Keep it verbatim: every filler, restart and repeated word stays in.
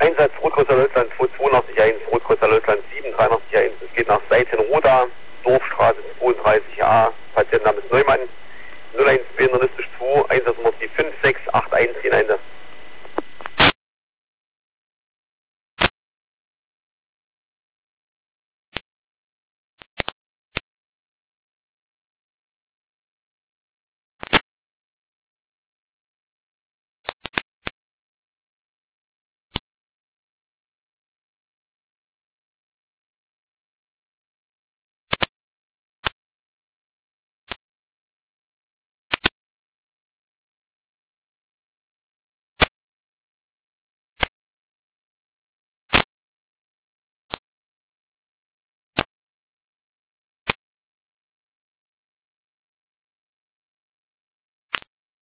Einsatz Rotkreuz Deutschland zwei zwei eins, Rotkreuz Deutschland sieben drei eins. Es geht nach Seitenroda, Dorfstraße zweiunddreißig a, Patientenname ist Neumann, null eins zwei zwei